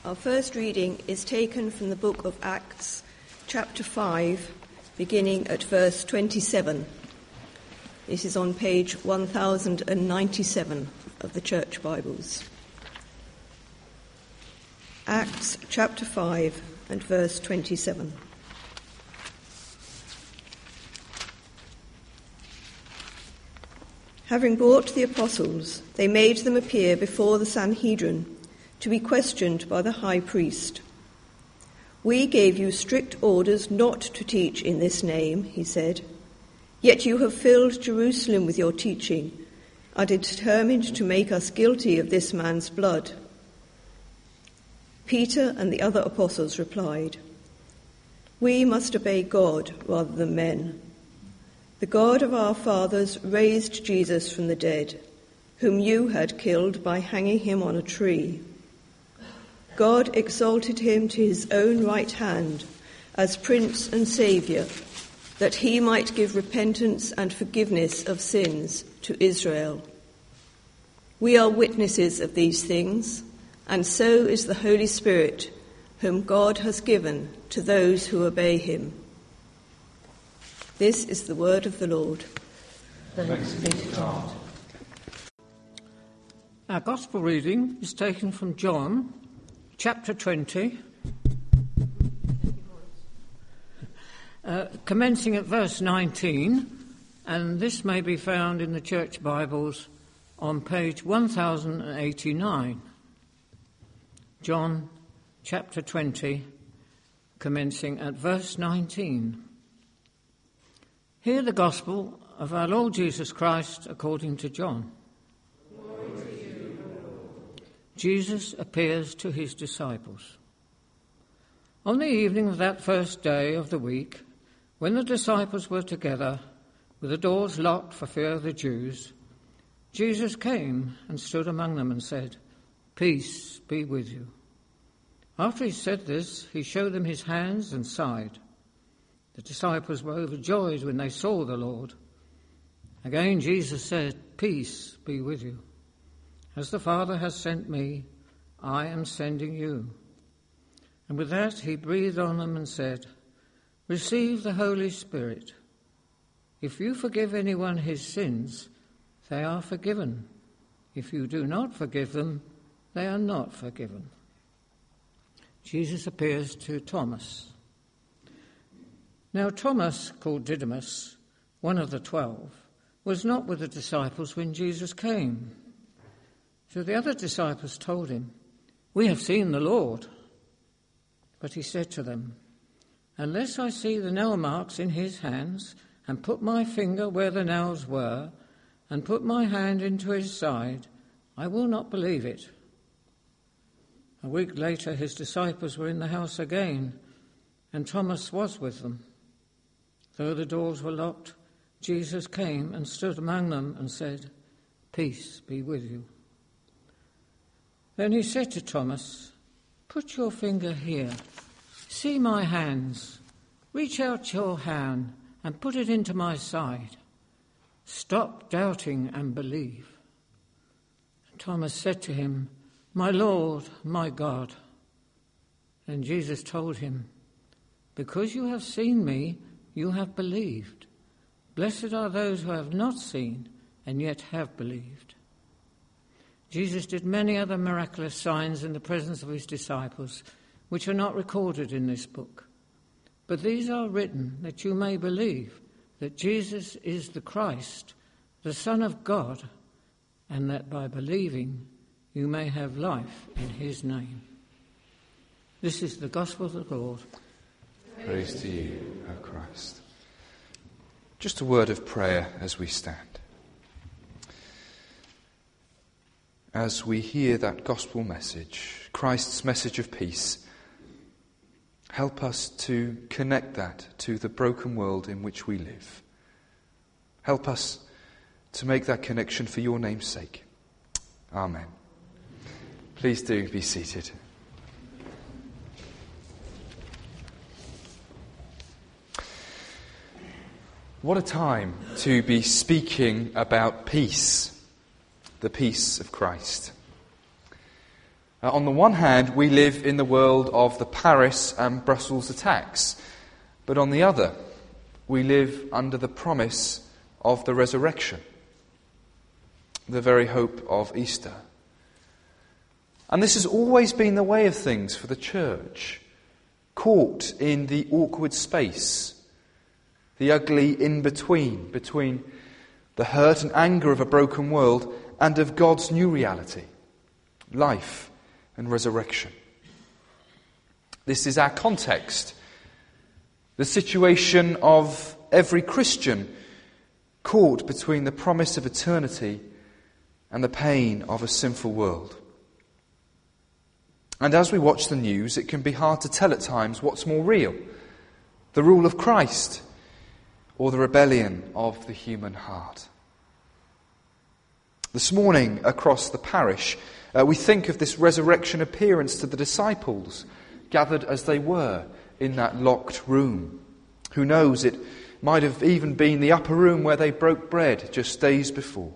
Our first reading is taken from the book of Acts, chapter 5, beginning at verse 27. This is on page 1097 of the Church Bibles. Acts chapter 5 and verse 27. Having brought the apostles, they made them appear before the Sanhedrin to be questioned by the high priest. "We gave you strict orders not to teach in this name," he said. "Yet you have filled Jerusalem with your teaching and are determined to make us guilty of this man's blood." Peter and the other apostles replied, "We must obey God rather than men. The God of our fathers raised Jesus from the dead, whom you had killed by hanging him on a tree. God exalted him to his own right hand as Prince and Saviour, that he might give repentance and forgiveness of sins to Israel. We are witnesses of these things, and so is the Holy Spirit, whom God has given to those who obey him." This is the word of the Lord. Thanks be to God. Our Gospel reading is taken from John, chapter 20, commencing at verse 19, and this may be found in the Church Bibles on page 1089. John chapter 20, commencing at verse 19. Hear the Gospel of our Lord Jesus Christ according to John. Jesus appears to his disciples. On the evening of that first day of the week, when the disciples were together, with the doors locked for fear of the Jews, Jesus came and stood among them and said, "Peace be with you." After he said this, he showed them his hands and side. The disciples were overjoyed when they saw the Lord. Again Jesus said, "Peace be with you. As the Father has sent me, I am sending you." And with that he breathed on them and said, "Receive the Holy Spirit. If you forgive anyone his sins, they are forgiven. If you do not forgive them, they are not forgiven." Jesus appears to Thomas. Now Thomas, called Didymus, one of the 12, was not with the disciples when Jesus came. So the other disciples told him, "We have seen the Lord." But he said to them, "Unless I see the nail marks in his hands, and put my finger where the nails were, and put my hand into his side, I will not believe it." A week later his disciples were in the house again, and Thomas was with them. Though the doors were locked, Jesus came and stood among them and said, "Peace be with you." Then he said to Thomas, "Put your finger here. See my hands. Reach out your hand and put it into my side. Stop doubting and believe." And Thomas said to him, "My Lord, my God." And Jesus told him, "Because you have seen me, you have believed. Blessed are those who have not seen and yet have believed." Jesus did many other miraculous signs in the presence of his disciples, which are not recorded in this book. But these are written that you may believe that Jesus is the Christ, the Son of God, and that by believing you may have life in his name. This is the gospel of the Lord. Praise to you, O Christ. Just a word of prayer as we stand. As we hear that gospel message, Christ's message of peace, help us to connect that to the broken world in which we live. Help us to make that connection for your name's sake. Amen. Please do be seated. What a time to be speaking about peace. The peace of Christ. On the one hand, we live in the world of the Paris and Brussels attacks, but on the other, we live under the promise of the resurrection, the very hope of Easter. And this has always been the way of things for the church, caught in the awkward space, the ugly in-between, between the hurt and anger of a broken world and of God's new reality, life and resurrection. This is our context, the situation of every Christian caught between the promise of eternity and the pain of a sinful world. And as we watch the news, it can be hard to tell at times what's more real, the rule of Christ or the rebellion of the human heart. This morning, across the parish, we think of this resurrection appearance to the disciples, gathered as they were in that locked room. Who knows, it might have even been the upper room where they broke bread just days before.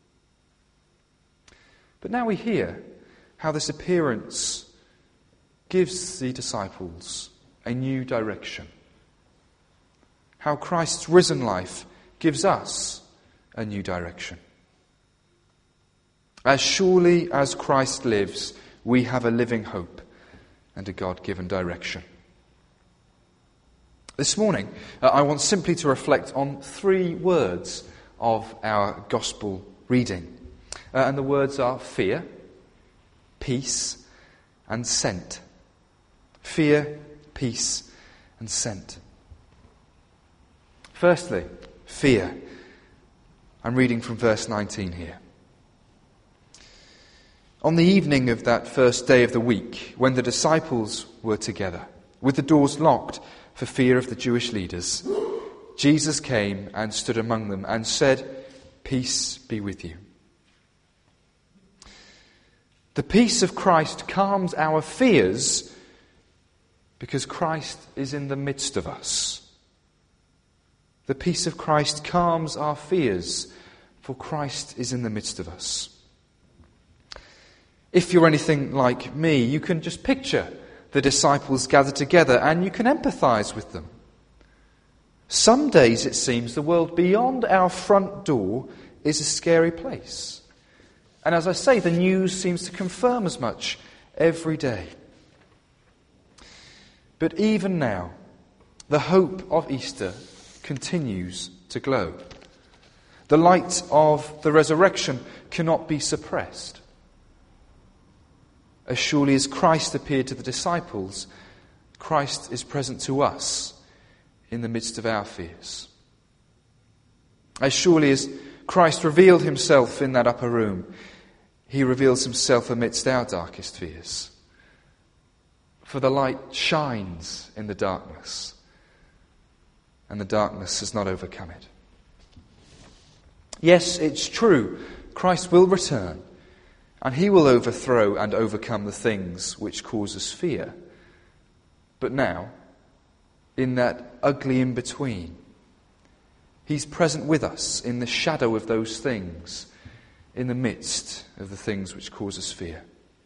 But now we hear how this appearance gives the disciples a new direction. How Christ's risen life gives us a new direction. As surely as Christ lives, we have a living hope and a God-given direction. This morning, I want simply to reflect on 3 words of our gospel reading. And the words are fear, peace, and sent. Fear, peace, and sent. Firstly, fear. I'm reading from verse 19 here. On the evening of that first day of the week, when the disciples were together, with the doors locked for fear of the Jewish leaders, Jesus came and stood among them and said, "Peace be with you." The peace of Christ calms our fears because Christ is in the midst of us. The peace of Christ calms our fears, for Christ is in the midst of us. If you're anything like me, you can just picture the disciples gathered together and you can empathise with them. Some days it seems the world beyond our front door is a scary place. And as I say, the news seems to confirm as much every day. But even now, the hope of Easter continues to glow. The light of the resurrection cannot be suppressed. As surely as Christ appeared to the disciples, Christ is present to us in the midst of our fears. As surely as Christ revealed himself in that upper room, he reveals himself amidst our darkest fears. For the light shines in the darkness, and the darkness has not overcome it. Yes, it's true, Christ will return, and he will overthrow and overcome the things which cause us fear. But now, in that ugly in-between, he's present with us in the shadow of those things, in the midst of the things which cause us fear.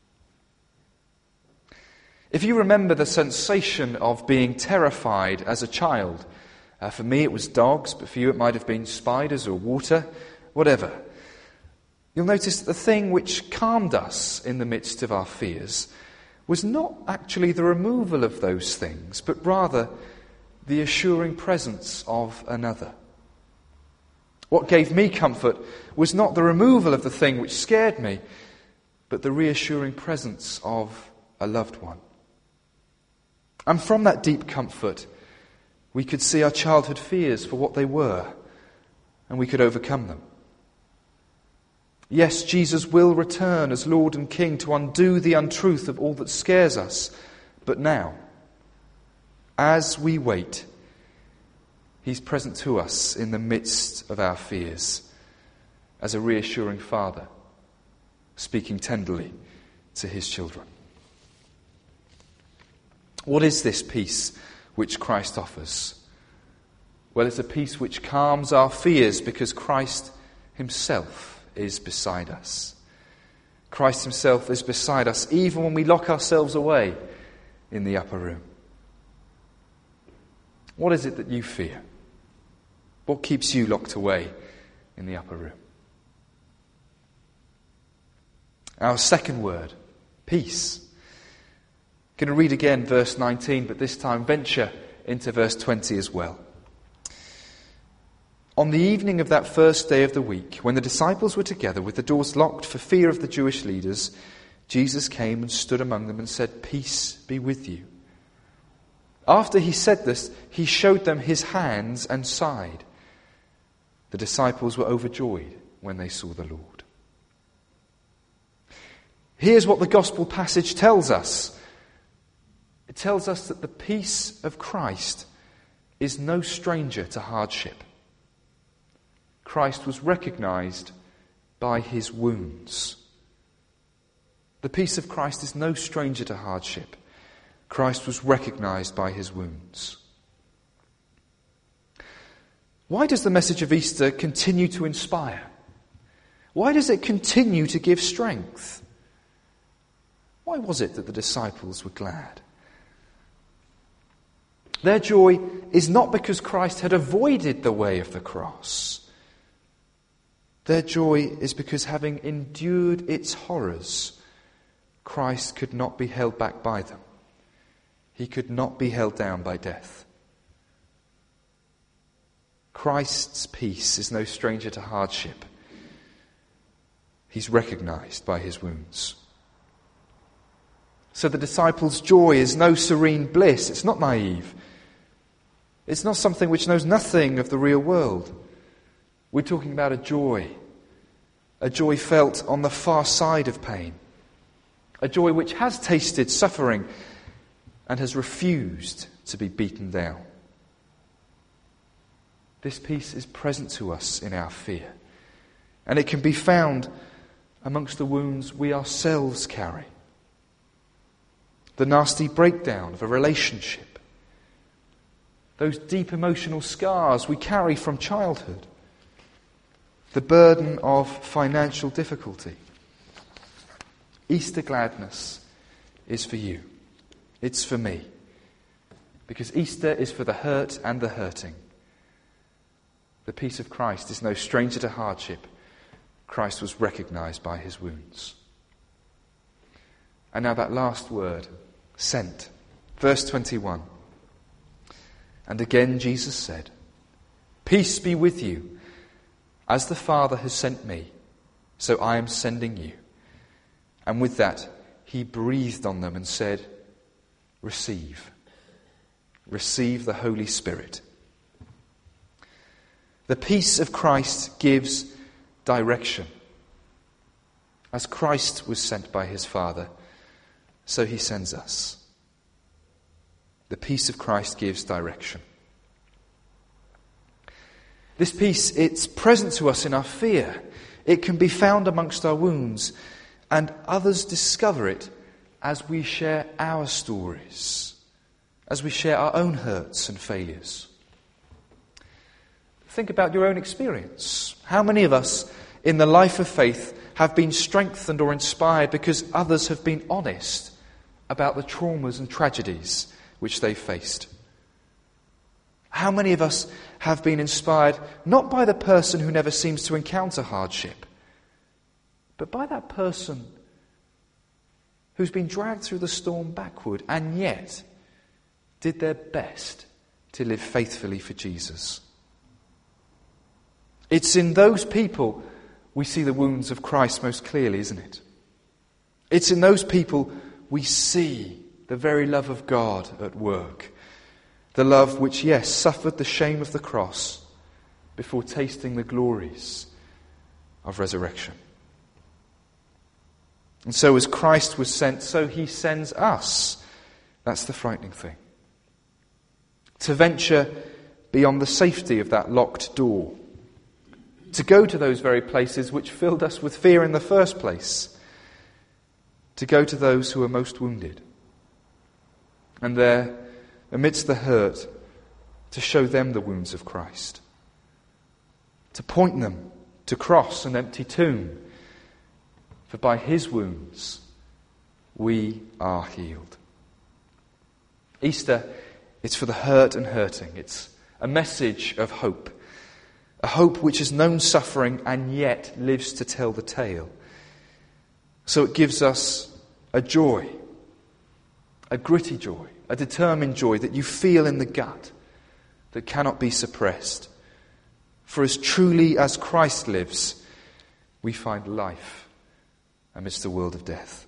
If you remember the sensation of being terrified as a child, for me it was dogs, but for you it might have been spiders or water, whatever. You'll notice that the thing which calmed us in the midst of our fears was not actually the removal of those things, but rather the assuring presence of another. What gave me comfort was not the removal of the thing which scared me, but the reassuring presence of a loved one. And from that deep comfort, we could see our childhood fears for what they were, and we could overcome them. Yes, Jesus will return as Lord and King to undo the untruth of all that scares us. But now, as we wait, he's present to us in the midst of our fears, as a reassuring father, speaking tenderly to his children. What is this peace which Christ offers? Well, it's a peace which calms our fears because Christ himself is beside us. Christ himself is beside us, even when we lock ourselves away in the upper room. What is it that you fear? What keeps you locked away in the upper room? Our second word, peace. I'm going to read again verse 19, but this time venture into verse 20 as well. On the evening of that first day of the week, when the disciples were together with the doors locked for fear of the Jewish leaders, Jesus came and stood among them and said, "Peace be with you." After he said this, he showed them his hands and side. The disciples were overjoyed when they saw the Lord. Here's what the gospel passage tells us. It tells us that the peace of Christ is no stranger to hardship. Christ was recognized by his wounds. The peace of Christ is no stranger to hardship. Christ was recognized by his wounds. Why does the message of Easter continue to inspire? Why does it continue to give strength? Why was it that the disciples were glad? Their joy is not because Christ had avoided the way of the cross. Their joy is because, having endured its horrors, Christ could not be held back by them. He could not be held down by death. Christ's peace is no stranger to hardship. He's recognized by his wounds. So the disciples' joy is no serene bliss. It's not naive. It's not something which knows nothing of the real world. We're talking about a joy felt on the far side of pain, a joy which has tasted suffering and has refused to be beaten down. This peace is present to us in our fear, and it can be found amongst the wounds we ourselves carry. The nasty breakdown of a relationship, those deep emotional scars we carry from childhood, the burden of financial difficulty. Easter gladness is for you. It's for me. Because Easter is for the hurt and the hurting. The peace of Christ is no stranger to hardship. Christ was recognized by his wounds. And now that last word, sent. Verse 21. And again Jesus said, "Peace be with you. As the Father has sent me, so I am sending you." And with that, he breathed on them and said, "Receive. Receive the Holy Spirit." The peace of Christ gives direction. As Christ was sent by his Father, so he sends us. The peace of Christ gives direction. This peace, it's present to us in our fear. It can be found amongst our wounds, and others discover it as we share our stories, as we share our own hurts and failures. Think about your own experience. How many of us in the life of faith have been strengthened or inspired because others have been honest about the traumas and tragedies which they faced? How many of us have been inspired not by the person who never seems to encounter hardship, but by that person who's been dragged through the storm backward and yet did their best to live faithfully for Jesus? It's in those people we see the wounds of Christ most clearly, isn't it? It's in those people we see the very love of God at work. The love which, yes, suffered the shame of the cross before tasting the glories of resurrection. And so as Christ was sent, so he sends us. That's the frightening thing. To venture beyond the safety of that locked door. To go to those very places which filled us with fear in the first place. To go to those who are most wounded. And there, amidst the hurt, to show them the wounds of Christ. To point them to cross and empty tomb. For by his wounds we are healed. Easter, it's for the hurt and hurting. It's a message of hope. A hope which has known suffering and yet lives to tell the tale. So it gives us a joy, a gritty joy, a determined joy that you feel in the gut, that cannot be suppressed. For as truly as Christ lives, we find life amidst the world of death.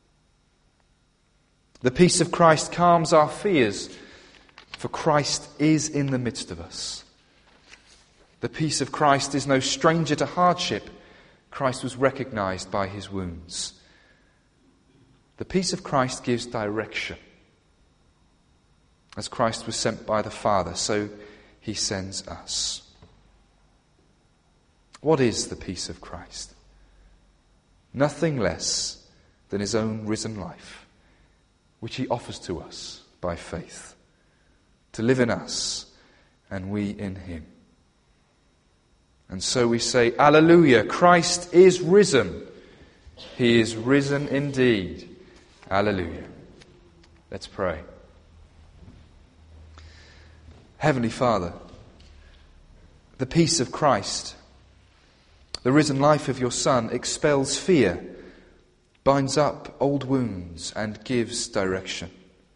The peace of Christ calms our fears, for Christ is in the midst of us. The peace of Christ is no stranger to hardship. Christ was recognized by his wounds. The peace of Christ gives direction. As Christ was sent by the Father, so he sends us. What is the peace of Christ? Nothing less than his own risen life, which he offers to us by faith, to live in us and we in him. And so we say, Alleluia, Christ is risen. He is risen indeed. Alleluia. Let's pray. Heavenly Father, the peace of Christ, the risen life of your Son, expels fear, binds up old wounds, and gives direction.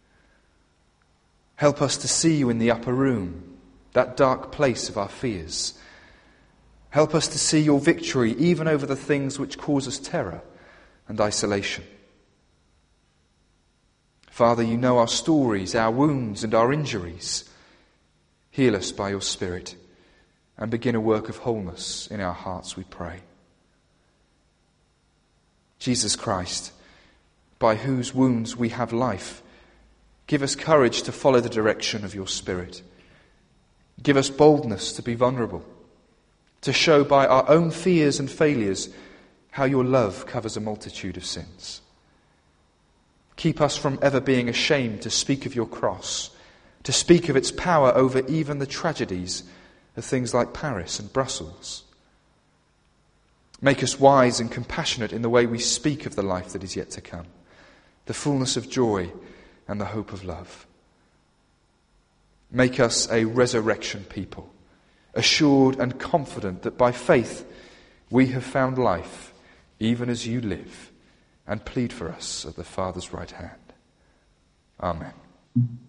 Help us to see you in the upper room, that dark place of our fears. Help us to see your victory even over the things which cause us terror and isolation. Father, you know our stories, our wounds and our injuries. Heal us by your Spirit and begin a work of wholeness in our hearts, we pray. Jesus Christ, by whose wounds we have life, give us courage to follow the direction of your Spirit. Give us boldness to be vulnerable, to show by our own fears and failures how your love covers a multitude of sins. Keep us from ever being ashamed to speak of your cross, to speak of its power over even the tragedies of things like Paris and Brussels. Make us wise and compassionate in the way we speak of the life that is yet to come, the fullness of joy and the hope of love. Make us a resurrection people, assured and confident that by faith we have found life, even as you live, and plead for us at the Father's right hand. Amen.